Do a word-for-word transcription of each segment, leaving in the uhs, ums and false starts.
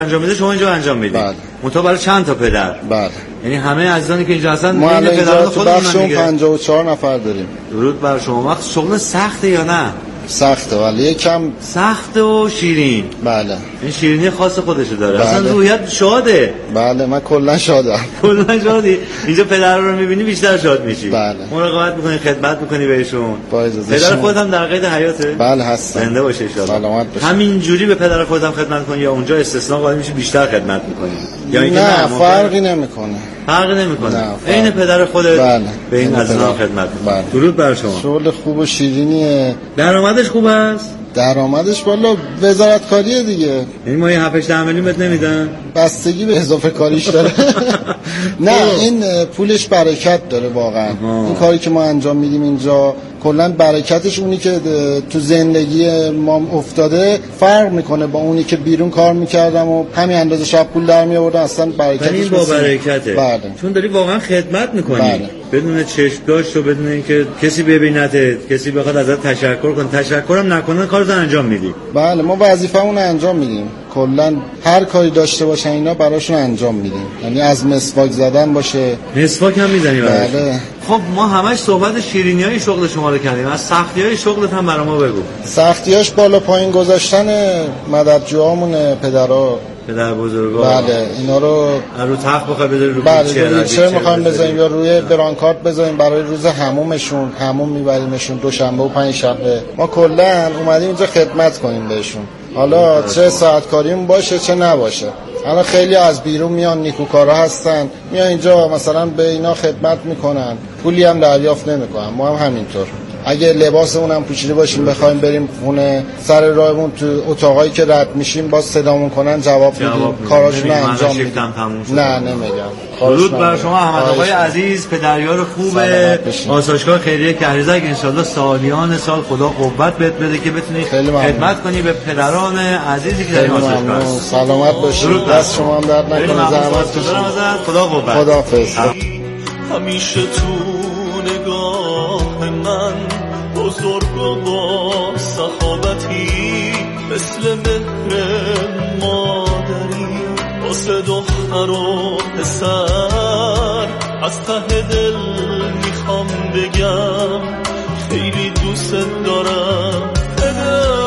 انجام میده شما اینجا انجام میدید. بله. منتها برای چند تا پدر؟ بله. یعنی همه عزیزانی که اینجا هستن ما الان اینجا تو بخشمون دیگه پنجاه و چهار نفر داریم. درود بر شما. وقت شغل سخته یا نه؟ سخته ولی یکم سخته و شیرین. بله. این شیرینی خاص خودشه داره. بله. اصلا روحیت شاده. بله من کلا شادم. کلا شادی. اینجا پدر رو میبینی بیشتر شاد میشی. بله. مراقبت میکنی، خدمت میکنی بهشون. با اجازه پدر خودت هم در قید حیاته؟ بله هستم. زنده باشه ان شاء الله. سلامت باشه. همین جوری به پدر خودت هم خدمت کنی یا اونجا استثناء قائل میشی بیشتر خدمت میکنی؟ یا اینکه نه فرقی نمیکنه. فرقی نمیکنه. عین پدر خودت بله. به این عزیزان خدمت میکنی. درود بر شما. شغل خوب و شیرینیه. درآمدش خوب است؟ درآمدش والا وزارتکاریه دیگه. یعنی ما یه هفت هشت میلیون بهت نمیدن؟ بستگی به اضافه کاریش داره. نه این پولش برکت داره واقعا. این کاری که ما انجام میدیم اینجا کلا برکتش اونی که تو زندگی ما افتاده فرق میکنه با اونی که بیرون کار میکردم و همین اندازه شب پول در می آوردم. اصلا برکتش با برکته. بله. چون داری واقعا خدمت میکنی. بله. بدون چشم داشت و بدون اینکه کسی ببینته، کسی بخواد ازت تشکر کنه، تشکرم نکنه کارتو انجام میدی. بله ما وظیفه‌مون رو انجام میدیم. کلا هر کاری داشته باشن اینا براشون انجام میدیم. یعنی از مسواک زدن باشه. مسواک هم میزنی براش؟ بله. خب ما همش صحبت شیرینیای شغل شما رو کردیم. از سختیای شغلت هم برام بگو. سختیاش بالا پایین گذاشتن مددجوامون پدرها، پدر بزرگا. بله اینا رو رو تخت بخوای بذاری رو بله روی چه میخوایم بذاریم یا روی برانکارد بذاریم برای روز حمومشون. حموم میبریمشون دوشنبه و پنج شنبه. ما کلا اومدیم اینجا خدمت کنیم بهشون. حالا چه ساعت کاریم باشه چه نباشه. الان خیلی از بیرون میان نیکوکارا هستن میان اینجا مثلا به اینا خدمت میکنن پولی هم دریافت نمیکنن. ما هم همینطور. اگه لباسمون هم پوشیده باشیم بخوایم بریم خونه سر راهمون تو اتاقایی که رد میشیم باز صدامون کنن جواب میدیم کاراشون انجام میدیم. نه نمیگم. درود بر شما احمد آقای عزیز، پدریار خوب آسایشگاه خیریه کهریزک. ان شاء الله سالیان سال خدا قوت بهت بده که بتونی خدمت کنی به پدران عزیزی که در این آسایشگاه هست. سلامت باشید. دست شما هم درد نکنه. زحمت کشید. خدا قوت. خداحافظ. همیشه تو نگاه من بزرگ و با سخاوتی مثل مهر مادری واسه دختر و پسر از ته دل میخوام بگم خیلی دوست دارم پدر.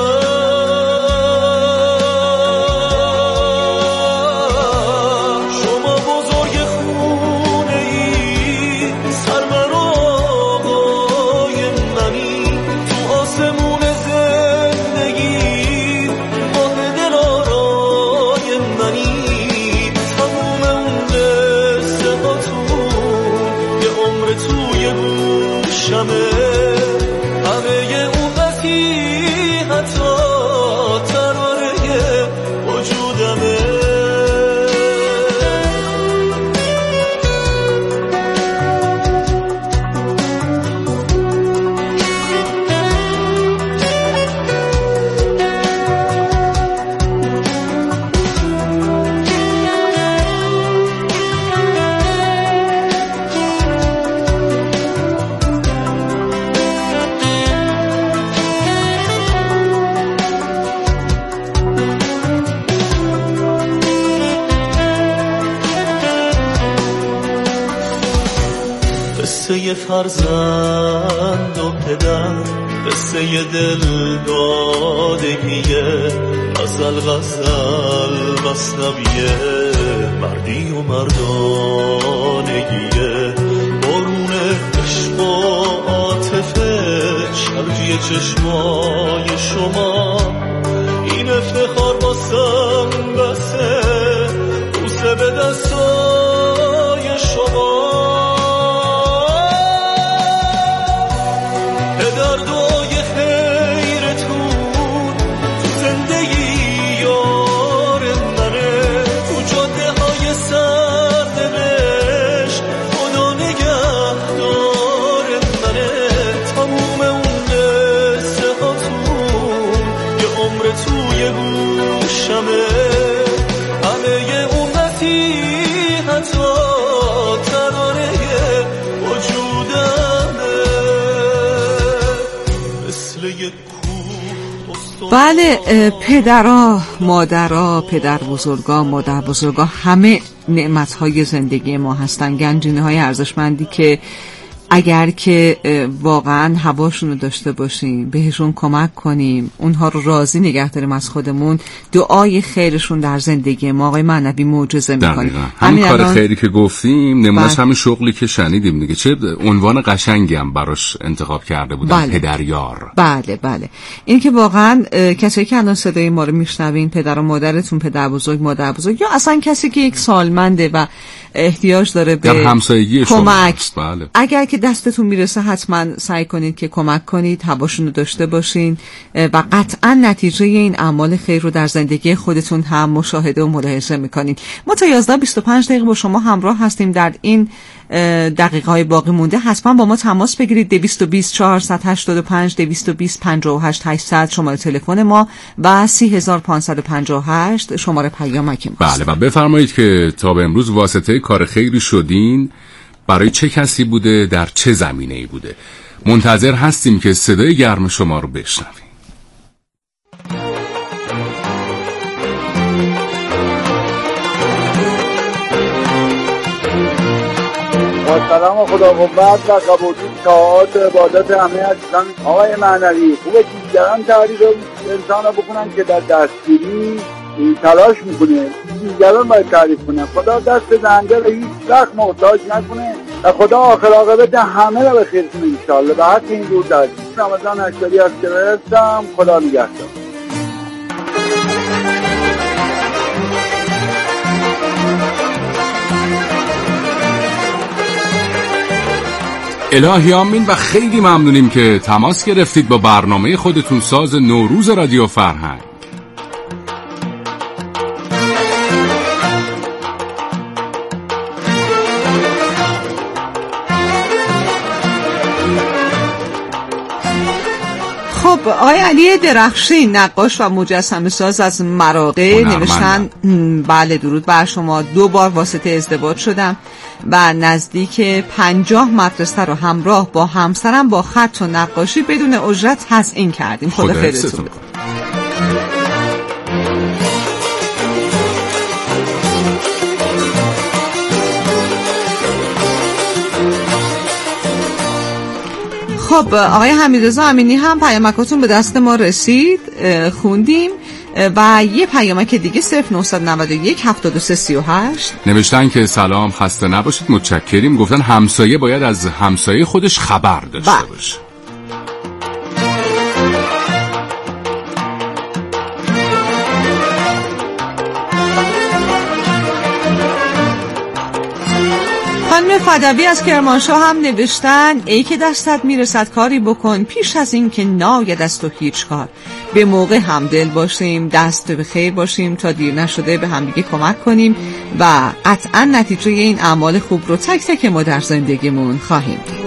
قصه فرزند و پدر قصه دل دادگیه غزل غزل مثنویه مردی و مردانگیه بارون عشق و عاطفه شرجی چشمای شما این افتخار واسم بسه بوسه به دستای شما. بله، پدرها، مادرها، پدر بزرگا، مادر بزرگا همه نعمتهای زندگی ما هستن، گنجینه های ارزشمندی که اگر که واقعا هواشون رو داشته باشیم، بهشون کمک کنیم، اونها رو راضی نگه داریم از خودمون، دعای خیرشون در زندگی ما آقای معنوی معجزه میکنه. همین کار الان... خیری که گفتیم نمونهش همین شغلی که شنیدیم دیگه، چه عنوان قشنگی هم براش انتخاب کرده بودن. بله. پدریار. بله بله، این که واقعا کسایی که الان صدای ما رو میشنوین، پدر و مادرتون، پدر بزرگ، مادر بزرگ، یا اصلا کسی که یک سالمنده و احتیاج داره به همسایگی کمک، بله. اگر که دستتون میرسه حتما سعی کنید که کمک کنید، هواشون رو داشته باشین و قطعا نتیجه این اعمال خیر رو در زندگی خودتون هم مشاهده و ملاحظه میکنید. ما تا یازده و بیست و پنج دقیقه با شما همراه هستیم. در این دقیقه های باقی مونده حتما با ما تماس بگیرید. دویست و بیست چهارصد و هشتاد و پنج دویست و بیست پنجاه و هشت هشتصد شماره تلفن ما و سی هزار و پانصد و پنجاه و هشت شماره پیامک ما. بله، و بفرمایید که تا به امروز واسطه کار خیری شدین، برای چه کسی بوده، در چه زمینه‌ای بوده؟ منتظر هستیم که صدای گرم شما رو بشنویم. با سلام و خدا قوت و قبولی طاعات عبادت همه عزیزان. آقای معنوی، خوبه که دیگران تعریف انسان رو بکنن که در دستگیری تلاش میکنه، دیگران باید تعریف کنه. خدا دست دهنده رو هیچ وقت محتاج نکنه و خدا آخر عاقبت همه رو به خیر کنه انشالله. به حق این دور داریم. رمضان اشتری از گرفتم. خدا نگهدار. الهی آمین. و خیلی ممنونیم که تماس گرفتید با برنامه خودتون ساز نوروز رادیو فرهنگ. خب آقای علی درخشی، نقاش و مجسمه ساز از مراغه، نوشتن بله درود بر شما، دو بار واسطه ازدواج شدم و نزدیک پنجاه مدرسه رو همراه با همسرم با خط و نقاشی بدون اجرت تزیین کردیم. خدا خیرتون بده. خب آقای حمیدرضا امینی هم پیامکاتون به دست ما رسید، خوندیم. و یه پیامک دیگه صفر نه نه یک هفتاد و سه سی و هشت نوشتن که سلام، خسته نباشید، متشکریم. گفتن همسایه باید از همسایه خودش خبر داشته با. باشه. خانم فدوی از کرمانشاه هم نوشتن ای که دستت میرسد کاری بکن، پیش از این که ناید از تو هیچ کار. به موقع همدل باشیم، دست به خیر باشیم تا دیر نشده به همدیگه کمک کنیم و قطعا نتیجه این اعمال خوب رو تک تک ما در زندگیمون خواهیم دید.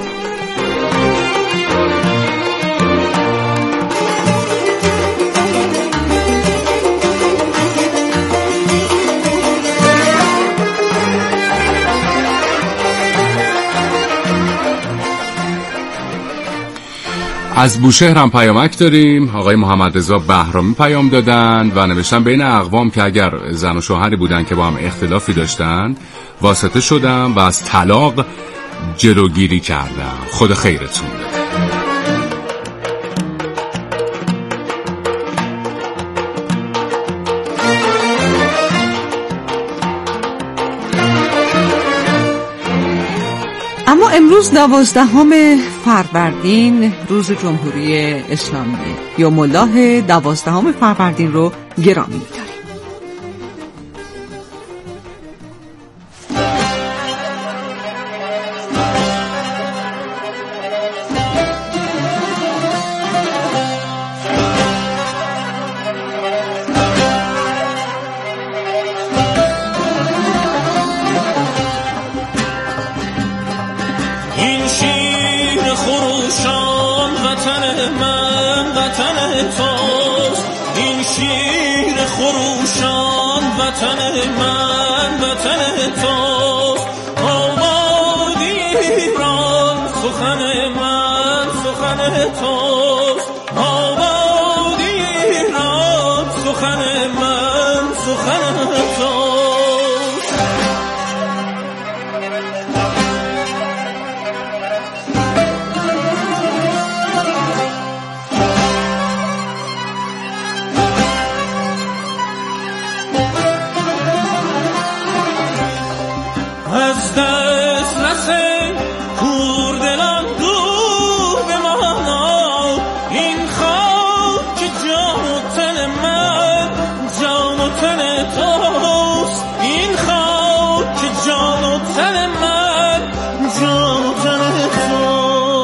از بوشهر هم پیامک داریم. آقای محمد رضا بهرامی پیام دادن و نوشتن بین اقوام که اگر زن و شوهری بودن که با هم اختلافی داشتن واسطه شدم و از طلاق جلوگیری کردم. خدا خیرتون بده. اما امروز دوازدهم فروردین روز جمهوری اسلامی یوم الله دوازدهم فروردین رو گرامی می‌داریم. سخن من سخن توست، آبادی دسترس کوردلان دور بمانا، این خاک جان و تن من جان و تن توست، این خاک جان و تن من جان و تن توست.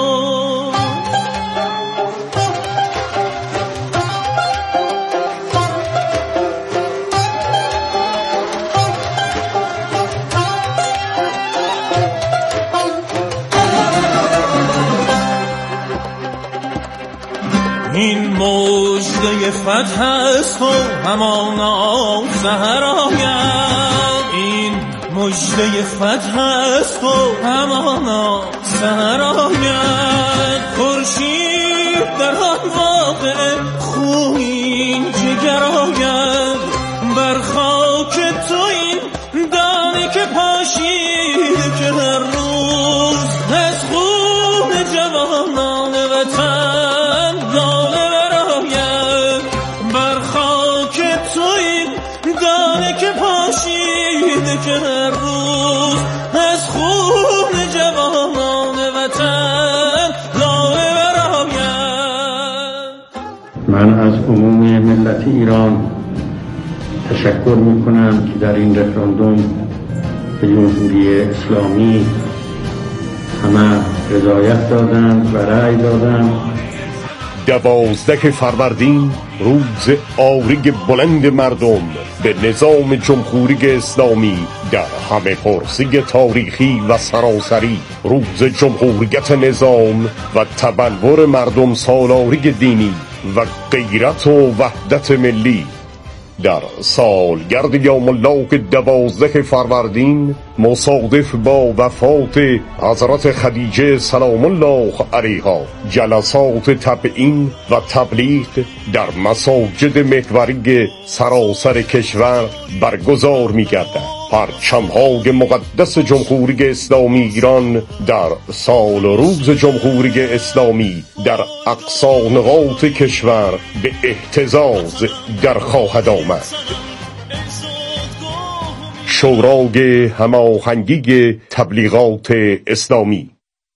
این مژده فتح است و همانا سحر آید، این مژده فتح است و همانا سحر آید، خورشید در آن واقع خوین جگر آید، بر خاک تو این دانه که پاشید که هر روز از خون جوانان وطن دانه براید، بر خاک تو این دانه که پاشید که هر روز از خون جوانان وطن دانه براید. من از عموم ملت ایران تشکر میکنم که در این رفراندوم به جمهوری اسلامی همه رضایت دادند و رأی دادند. دوازده فروردین روز آرگ بلند مردم به نظام جمهوری اسلامی در همه پرسی تاریخی و سراسری، روز جمهوریت نظام و تبلور مردم سالاری دینی و غیرت و وحدت ملی، در سالگرد یوم الله دوازده فروردین مصادف با وفات حضرت خدیجه سلام الله علیها، جلسات تبیین و تبلیغ در مساجد محوری سراسر کشور برگزار می‌گردد. پرچم‌های مقدس جمهوری اسلامی ایران در سال و روز جمهوری اسلامی در اقصا نقاط کشور به اهتزاز در خواهد آمد. شورای هماهنگی تبلیغات اسلامی.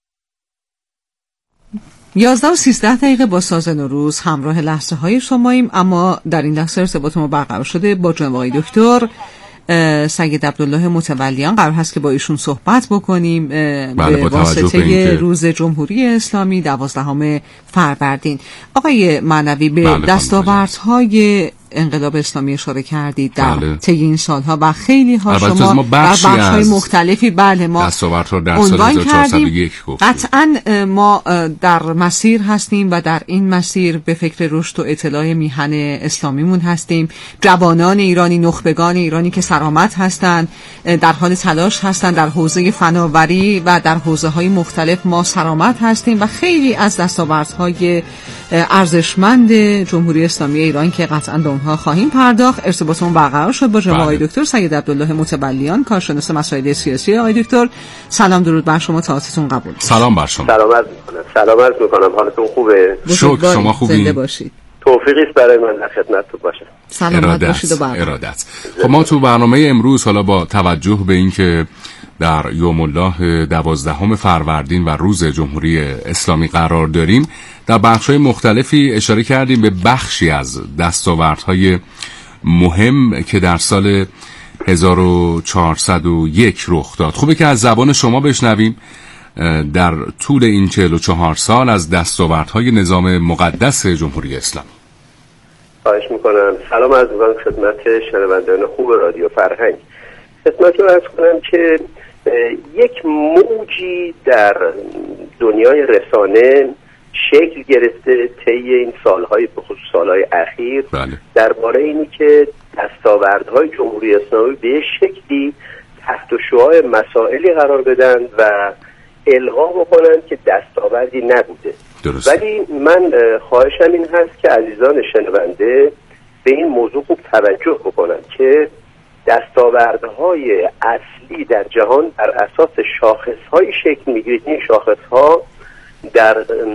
یازده و سیزده دقیقه با ساز نوروز همراه لحظه های شماییم، اما در این لحظه ارتباط ما برقرار شده با جناب آقای دکتر سید عبدالله متولیان. قرار هست که با ایشون صحبت بکنیم به واسطه روز جمهوری اسلامی دوازدهم فروردین. آقای معنوی، به دستاوردهای انقلاب اسلامی اشاره کردید در طی این سالها و خیلی ها شما در بخش‌های مختلفی بله ما دستاوردها در سال هزار و چهارصد و یک گفتیم. قطعاً ما در مسیر هستیم و در این مسیر به فکر رشد و اطلاع میهن اسلامیمون هستیم. جوانان ایرانی، نخبگان ایرانی که سرآمد هستند در حال تلاش هستند در حوزه فناوری و در حوزه‌های مختلف ما سرآمد هستیم و خیلی از دستاوردهای ارزشمند جمهوری اسلامی ایران که قطعاً به اونها خواهیم پرداخت. ارتباطمون برقرار شد با جناب آقای دکتر سید عبدالله متولیان، کارشناس مسائل سیاسی. آقای دکتر سلام، درود بر شما، تاعتتون قبول. سلام بر شما. سلام عرض می‌کنم. سلام عرض می‌کنم. حالتون خوبه؟ شکر، شما خوبین؟ توفیقی است برای من در خدمتتون باشم. سلامت باشید و برقرار. ارادت. خب ما تو برنامه امروز حالا با توجه به اینکه در یوم الله دوازدهم فروردین و روز جمهوری اسلامی قرار داریم، در بخش‌های مختلفی اشاره کردیم به بخشی از دستاوردهای مهم که در سال هزار و چهارصد و یک رخ داد. خوبه که از زبان شما بشنویم در طول این چهل و چهار سال از دستاوردهای نظام مقدس جمهوری اسلامی. خواهش میکنم. سلام عرض میکنم خدمت شنوندگان خوب رادیو فرهنگ. خدمتتون عرض کنم که یک موجی در دنیای رسانه شکل گرفته طی این سالهای به خصوص سالهای اخیر بله. درباره اینی که دستاوردهای جمهوری اسلامی به شکلی تحت شعاع مسائلی قرار بدن و الغا بکنن که دستاوردی نبوده. درست. ولی من خواهشم این هست که عزیزان شنونده به این موضوع خوب توجه بکنن که دستاوردهای اصلی در جهان بر اساس شاخص‌های شکل می‌گیرد. این شاخص‌ها در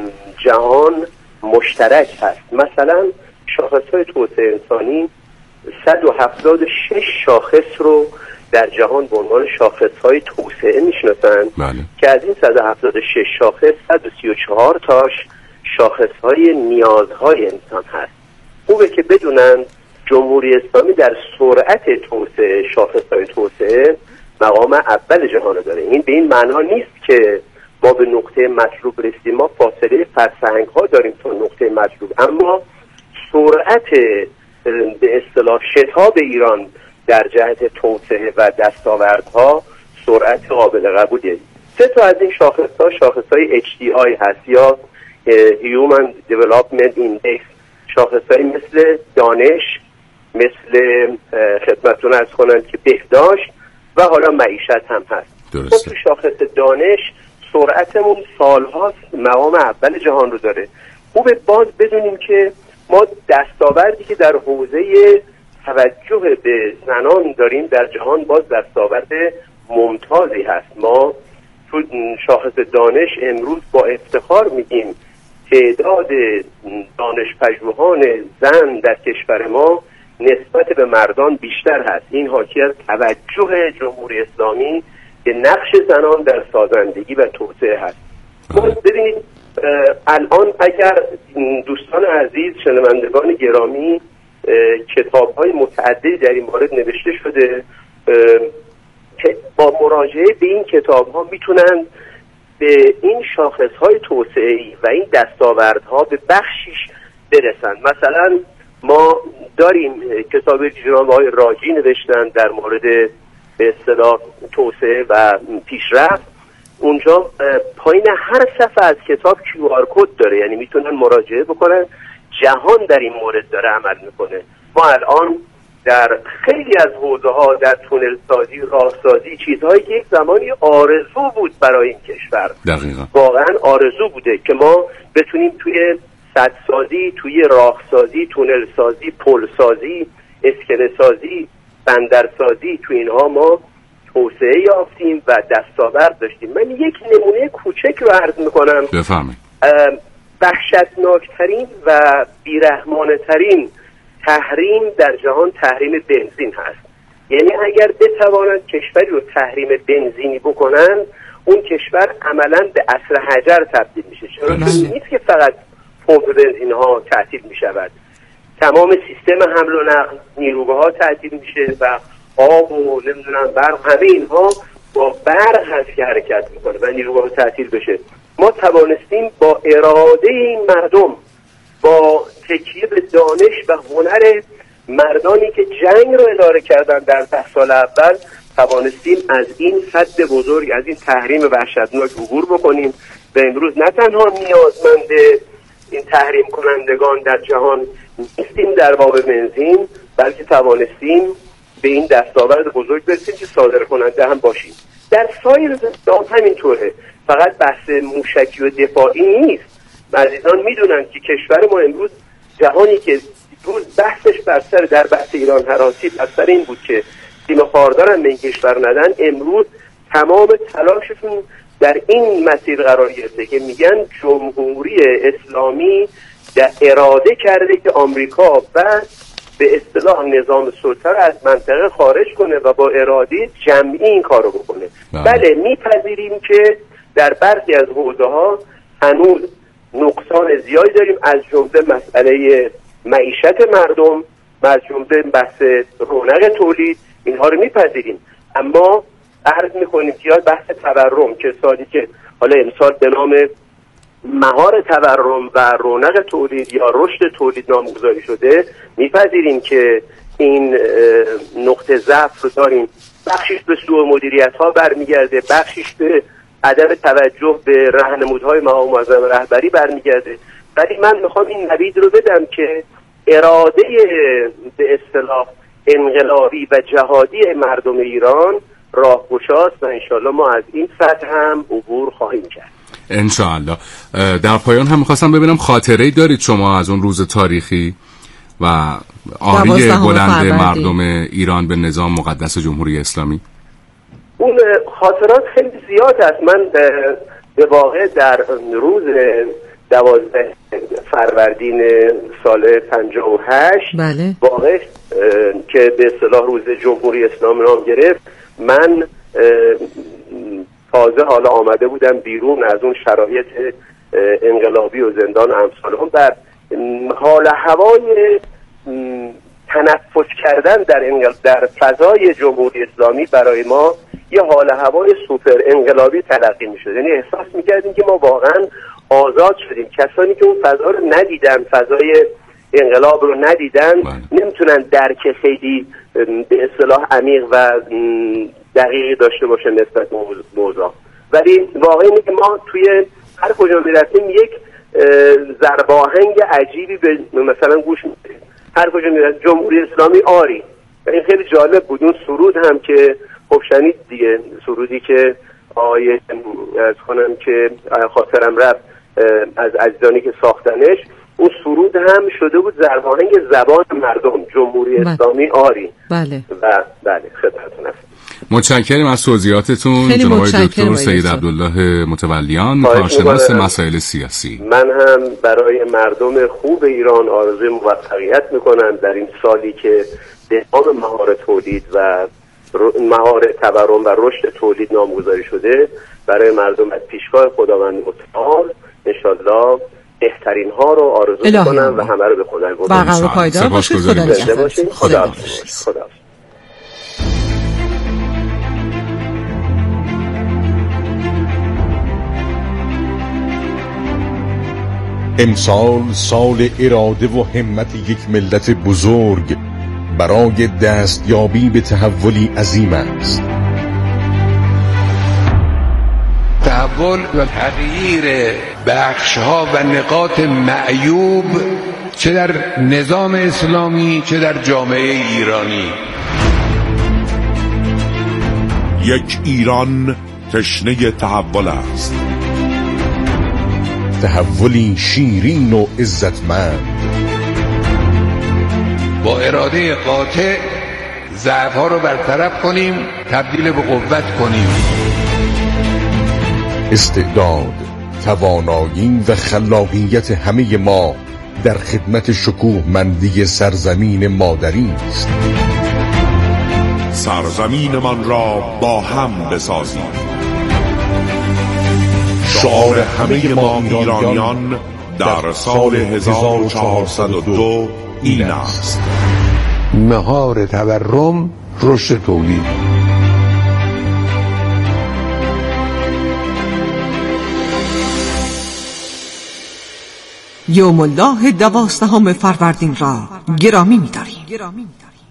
جهان مشترک هست. مثلا شاخص‌های توسعه انسانی صد و هفتاد و شش شاخص رو در جهان به عنوان شاخص‌های توسعه میشناسن بله. که از این صد و هفتاد و شش شاخص صد و سی و چهار تاش شاخص‌های نیازهای انسان هست. خوبه که بدونن جمهوری اسلامی در سرعت توسعه شاخص‌های توسعه مقام اول جهان داره. این به این معنا نیست که ما به نقطه مطلوب رسیدیم، ما فاصله فرسنگ‌ها داریم تا نقطه مطلوب، اما سرعت به اصطلاح شتاب ایران در جهت توسعه و دستاوردها سرعت قابل قبولیه. سه تا از این شاخص‌ها شاخص‌های اچ دی آی هست یا Human Development Index، شاخص‌هایی مثل دانش، مثل خدمتتون عرض کنم که بهداشت و حالا معیشت هم هست. درسته. تو شاخص دانش سرعتمون سالهاست مقام اول جهان رو داره. خوبه باز بدونیم که ما دستاوردی که در حوزه توجه به زنان داریم در جهان باز دستاورد ممتازی هست. ما تو شاخص دانش امروز با افتخار میگیم تعداد دانش‌پژوهان زن در کشور ما نسبت به مردان بیشتر هست. این حاکی از توجه جمهوری اسلامی به نقش زنان در سازندگی و توسعه هست. ببینید الان اگر دوستان عزیز شنوندگان گرامی کتاب‌های متعددی در این مورد نوشته شده که با مراجعه به این کتاب‌ها میتونن به این شاخص‌های توسعه‌ای و این دستاوردها به بخشیش برسن. مثلا ما داریم کتاب جناب آقای راجی نوشتن در مورد به اصطلاح توسعه و پیشرفت. اونجا پایین هر صفحه از کتاب کیو آر کد داره، یعنی میتونن مراجعه بکنن. جهان در این مورد داره عمل میکنه. ما الان در خیلی از حوزه‌ها در تونل سازی، راه سازی، چیزهایی که یک زمانی آرزو بود برای این کشور، دقیقاً واقعا آرزو بوده که ما بتونیم توی سدسازی، توی راه سازی، تونل سازی، پل سازی، اسکله سازی، بندر سازی، توی اینها ما توسعه یافتیم و دستاورد داشتیم. من یک نمونه کوچک رو عرض میکنم. بفرمایید. وحشتناکترین و بیرحمانه‌ترین تحریم در جهان تحریم بنزین هست. یعنی اگر بتوانند کشوری رو تحریم بنزینی بکنن، اون کشور عملاً به عصر حجر تبدیل میشه. چرا نیست که فقط پمپ بنزین ها تعطیل میشود، تمام سیستم حمل و نقل نیروگاه ها تعطیل میشه و آب و نمیدونم برق، همه اینها با برق هست که حرکت میکنه و نیروگاه تعطیل بشه. ما توانستیم با اراده این مردم، با تکیه به دانش و هنر مردانی که جنگ رو اداره کردن در ده سال اول، توانستیم از این سد بزرگ، از این تحریم وحشتناک عبور بکنیم و امروز نه تنها نیازمند این تحریم کنندگان در جهان نیستیم در باب بنزین، بلکه توانستیم به این دستاورد بزرگ برسیم که صادر کننده هم باشیم. در سایر جهان همینطوره، فقط بحث موشکی و دفاعی نیست. عزیزان میدونن که کشور ما امروز جهانی که روز بحثش بر سر در بحث ایران هراسی بر سر این بود که سیم خاردارن به این کشور ندن، امروز تمام تلاششون در این مسیر قرار گرفته که میگن جمهوری اسلامی در اراده کرده که آمریکا و به اصطلاح نظام سلطه رو از منطقه خارج کنه و با اراده جمعی این کارو بکنه. بله, بله میپذیریم که در برخی از حوزه‌ها هنوز نقصان زیادی داریم، از جمله مسئله معیشت مردم، از جمله بحث رونق تولید، اینها رو میپذیریم. اما عرض میکنیم که یا بحث تورم که سالی که حالا امسال به نام مهار تورم و رونق تولید یا رشد تولید نامگذاری شده، میپذیریم که این نقطه ضعف رو داریم. بخشش به سوء مدیریت ها برمیگرده، بخشش به عدم توجه به راهنمودهای مقام معظم رهبری برمیگرده. ولی من میخوام این نوید رو بدم که اراده به اصطلاح انقلابی و جهادی مردم ایران راهگشاست و انشالله ما از این سطح هم عبور خواهیم کرد. انشالله. در پایان هم میخواستم ببینم خاطره‌ای دارید شما از اون روز تاریخی و آری بلند مردم ایران به نظام مقدس جمهوری اسلامی؟ اون خاطرات خیلی زیاد است. من به واقع در روز دوازده فروردین سال پنجاه و هشت بله. واقع که به اصطلاح روز جمهوری اسلامی نام گرفت، من تازه حالا آمده بودم بیرون از اون شرایط انقلابی و زندان و امثال هم، در حال هوای تنفس کردن در انقل... در فضای جمهوری اسلامی برای ما یه حال هوای سوپر انقلابی تلقی می‌شد. یعنی احساس می‌کردیم که ما واقعا آزاد شدیم. کسانی که اون فضا رو ندیدن، فضای انقلاب رو ندیدن، نمیتونن درک خیلی به اصطلاح عمیق و دقیقی داشته باشن نسبت به موضوع. ولی واقعا اینه که ما توی هر کجا میرفتیم یک ضرباهنگ عجیبی به مثلا گوش میدیم. هر کجا میرفتیم جمهوری اسلامی آری. این خیلی جالب بود. اون سرود هم که خب شنید دیگه، سرودی که آیه از خانم که خاطرم رفت از عزیزانی که ساختنش، اون سرود هم شده بود ضرباهنگ زبان مردم، جمهوری اسلامی آری. بله. و بله خدمتتون هستم. متشکرم از توضیحاتتون جناب دکتر سید عبدالله متولیان، کارشناس مسائل سیاسی. من هم برای مردم خوب ایران آرزوی موفقیت میکنم در این سالی که دهان مهار تولید و مهار تورم و رشد تولید نامگذاری شده. برای مردم از پیشگاه خداوند متعال انشالله بهترین ها رو آرزو میکنم و همه رو به خدا سپارم. برقرار و پایدار باشید. خدا خدا خدا. امسال سال اراده و همت یک ملت بزرگ برای دستیابی به تحولی عظیم است. تحول و تغییر بخش‌ها و نقاط معیوب چه در نظام اسلامی چه در جامعه ایرانی. یک ایران تشنه تحول است، تحولی شیرین و عزتمند. با اراده قاطع ضعف‌ها رو برطرف کنیم، تبدیل به قوت کنیم. استعداد، توانایی و خلاقیت همه ما در خدمت شکوهمندی سرزمین مادری است. سرزمینمان را با هم بسازیم. شعار همه ما ایرانیان در سال هزار و چهارصد و دو این است: مهار تورم، رشد تولید. یوم الله دوازدهم فروردین را گرامی می‌داریم.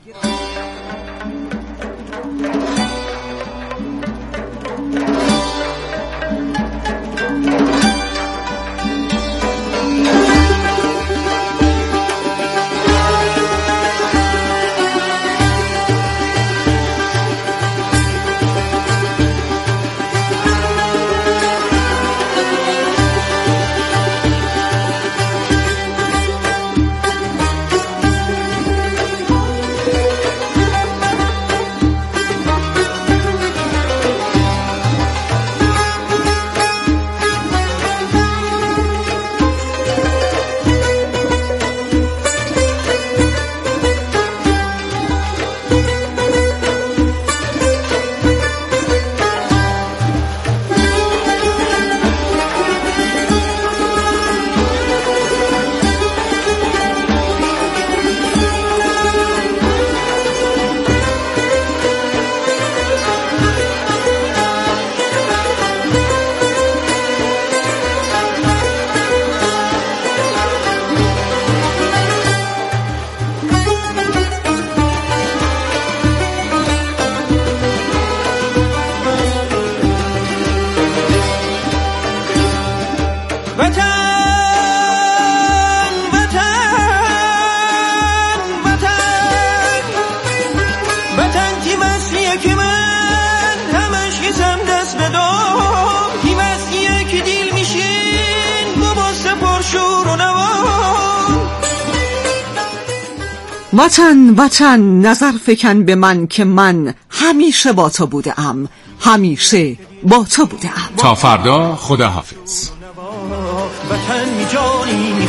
وطن وطن نظر فکن به من که من همیشه با تو بوده ام، همیشه با تو بوده ام. تا فردا، خدا حافظ. وطن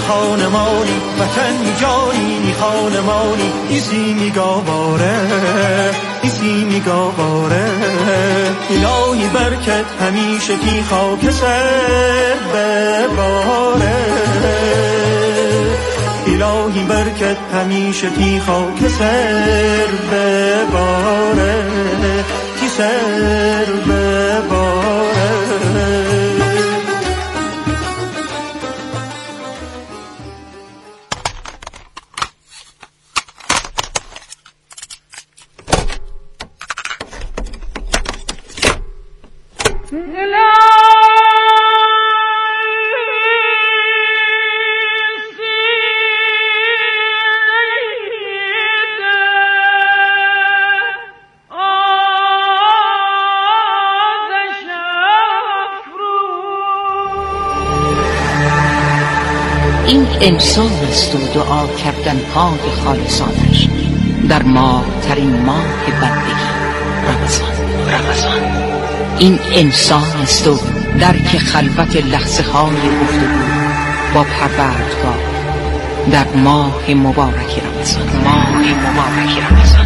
خانمانی وطن جانی خانمانی ایسی میگاباره ایسی میگاباره الهی برکت همیشه کی خاک سر بباره الهی برکت همیشه کی خاک سر بباره کی سر بباره. این انسان است و دعا کردن های خالصانش در ماه ترین ماه بندگی رمضان رمضان. این انسان است و درک خلوت لحظه های گفتگو با پروردگار در ماه مبارک رمضان ماه مبارک رمضان.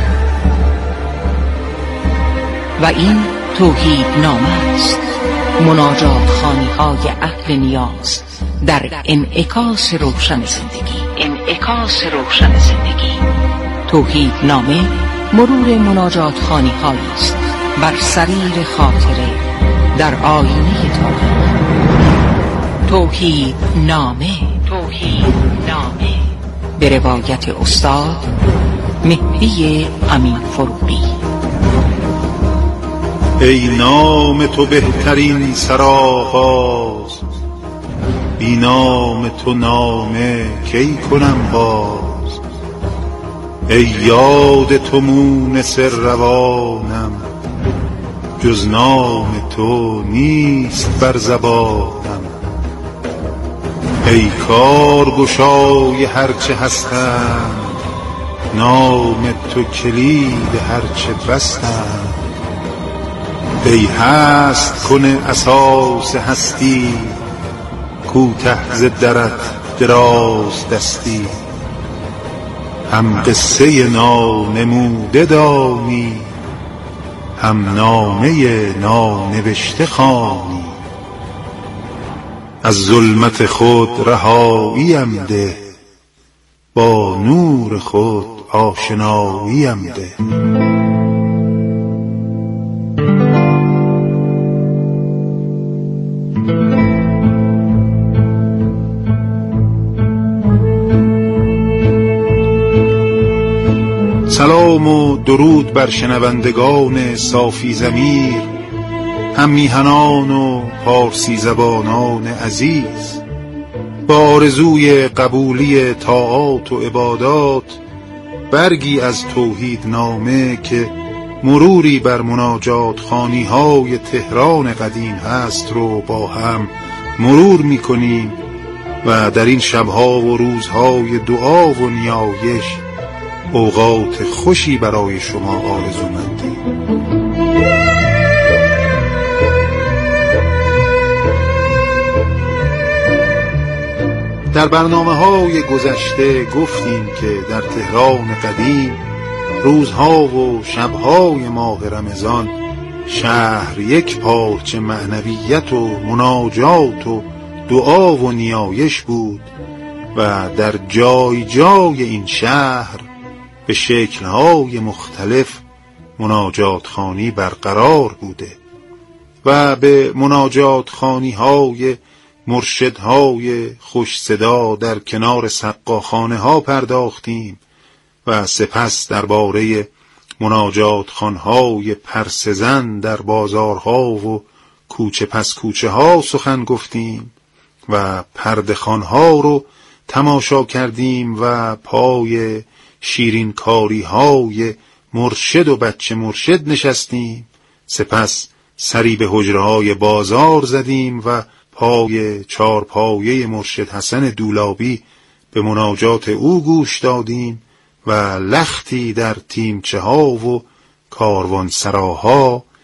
و این توحید نامه است، مناجات خوانی های اهل نیاز در انعکاس روشن زندگی انعکاس روشن زندگی. توحید نامه مرور مناجات خوانی هایی است بر سریر خاطره در آینه تاریخ. توحید نامه توحید نامه به روایت استاد مهدی امین فروغی. ای نام تو بهترین سرآغاز، بی نام تو نامه کی کنم باز. ای یاد تو مونس روانم، جز نام تو نیست بر زبانم. ای کارگشای هرچه هستم، نام تو کلید هرچه بستم. ای هست کنه اساس هستی، کوته ز درت دراز دستی. هم قصه نانموده دانی، هم نامه نانوشته خوانی. از ظلمت خود رهاییم ده، با نور خود آشناییم ده. سلام و درود بر شنوندگان صافی ضمیر، هم میهنان و پارسی زبانان عزیز. با آرزوی قبولی طاعات و عبادات، برگی از توحید نامه که مروری بر مناجات خوانی های تهران قدیم هست رو با هم مرور میکنیم و در این شبها و روزهای دعا و نیایش اوقات خوشی برای شما آرزومندیم. در برنامه های گذشته گفتیم که در تهران قدیم روزها و شبهای ماه رمضان شهر یک پارچه معنویت و مناجات و دعا و نیایش بود و در جای جای این شهر به شکل‌های مختلف مناجات خوانی برقرار بوده و به مناجات خوانی‌های مرشدهای خوش صدا در کنار سقاخانه ها پرداختیم و سپس درباره مناجات خوانهای پرسزن در بازارها و کوچه پس کوچه ها سخن گفتیم و پرده خوانها رو تماشا کردیم و پای شیرین کاری های مرشد و بچه مرشد نشستیم. سپس سری به حجره های بازار زدیم و پای چارپایه مرشد حسن دولابی به مناجات او گوش دادیم و لختی در تیمچه ها و کاروان سراها